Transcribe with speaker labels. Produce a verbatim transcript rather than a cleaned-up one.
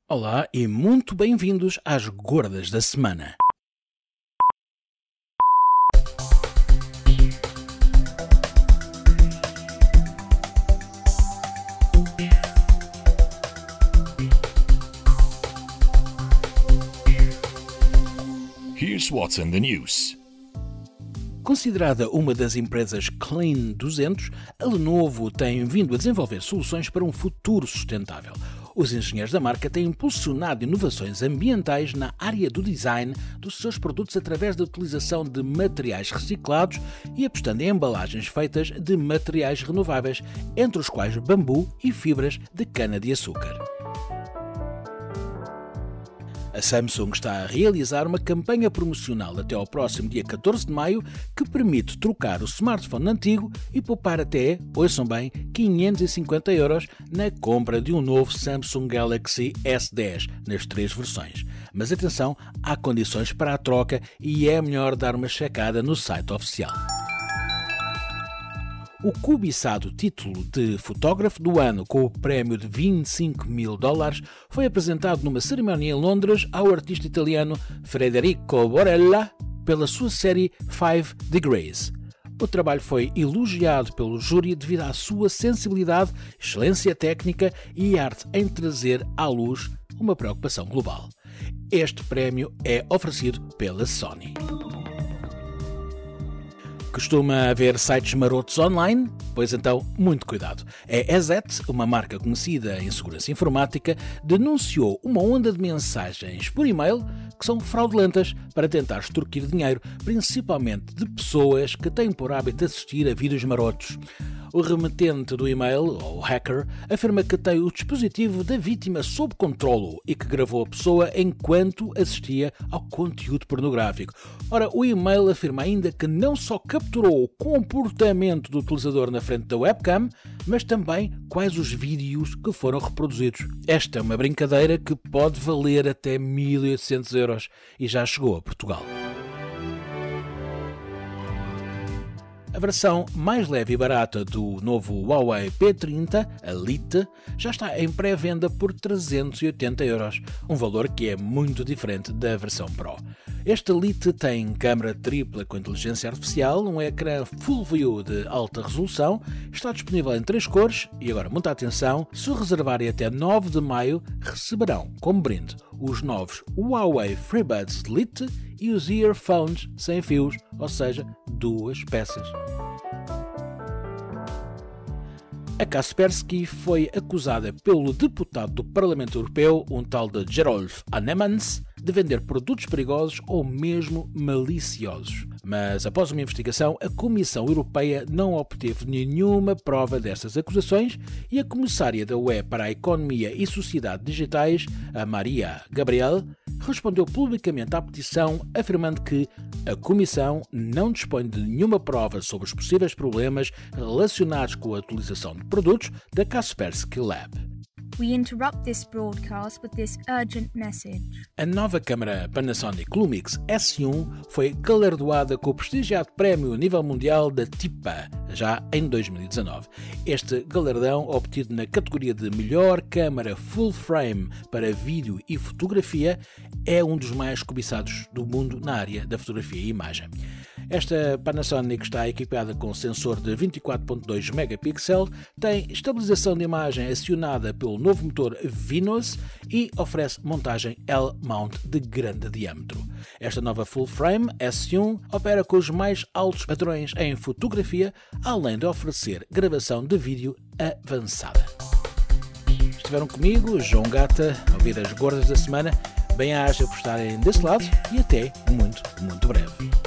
Speaker 1: Olá e muito bem-vindos às Gordas da Semana.
Speaker 2: Here's what's in the news.
Speaker 1: Considerada uma das empresas Clean duzentos, a Lenovo tem vindo a desenvolver soluções para um futuro sustentável. Os engenheiros da marca têm impulsionado inovações ambientais na área do design dos seus produtos através da utilização de materiais reciclados e apostando em embalagens feitas de materiais renováveis, entre os quais bambu e fibras de cana-de-açúcar. A Samsung está a realizar uma campanha promocional até ao próximo dia catorze de maio que permite trocar o smartphone antigo e poupar até, ouçam bem, quinhentos e cinquenta euros na compra de um novo Samsung Galaxy S dez, nas três versões. Mas atenção, há condições para a troca e é melhor dar uma checada no site oficial. O cobiçado título de fotógrafo do ano com o prémio de vinte e cinco mil dólares foi apresentado numa cerimónia em Londres ao artista italiano Federico Borella pela sua série Five Degrees. O trabalho foi elogiado pelo júri devido à sua sensibilidade, excelência técnica e arte em trazer à luz uma preocupação global. Este prémio é oferecido pela Sony. Costuma haver sites marotos online? Pois então, muito cuidado. A EZET, uma marca conhecida em segurança informática, denunciou uma onda de mensagens por e-mail que são fraudulentas para tentar extorquir dinheiro, principalmente de pessoas que têm por hábito assistir a vídeos marotos. O remetente do e-mail, ou hacker, afirma que tem o dispositivo da vítima sob controlo e que gravou a pessoa enquanto assistia ao conteúdo pornográfico. Ora, o e-mail afirma ainda que não só capturou o comportamento do utilizador na frente da webcam, mas também quais os vídeos que foram reproduzidos. Esta é uma brincadeira que pode valer até mil e oitocentos euros e já chegou a Portugal. A versão mais leve e barata do novo Huawei P trinta, a Lite, já está em pré-venda por trezentos e oitenta euros, um valor que é muito diferente da versão Pro. Este Lite tem câmara tripla com inteligência artificial, um ecrã Full View de alta resolução, está disponível em três cores e agora, muita atenção, se reservarem até nove de maio, receberão como brinde os novos Huawei FreeBuds Lite e os earphones sem fios, ou seja, duas peças. A Kaspersky foi acusada pelo deputado do Parlamento Europeu, um tal de Gerolf Annemans, de vender produtos perigosos ou mesmo maliciosos. Mas, após uma investigação, a Comissão Europeia não obteve nenhuma prova destas acusações e a comissária da U E para a Economia e Sociedade Digitais, a Maria Gabriel, respondeu publicamente à petição, afirmando que a Comissão não dispõe de nenhuma prova sobre os possíveis problemas relacionados com a utilização de produtos da Kaspersky Lab.
Speaker 3: We interrupt this broadcast with this urgent message.
Speaker 1: A nova câmara Panasonic Lumix S um foi galardoada com o prestigiado prémio a nível mundial da T I P A, já em dois mil e dezanove. Este galardão, obtido na categoria de melhor câmara full frame para vídeo e fotografia, é um dos mais cobiçados do mundo na área da fotografia e imagem. Esta Panasonic está equipada com sensor de vinte e quatro vírgula dois megapixels, tem estabilização de imagem acionada pelo novo motor Venus e oferece montagem L-mount de grande diâmetro. Esta nova full frame S um opera com os mais altos padrões em fotografia, além de oferecer gravação de vídeo avançada. Estiveram comigo, João Gata, a ouvir as Gordas da Semana. Bem-aja por estarem desse lado e até muito, muito breve.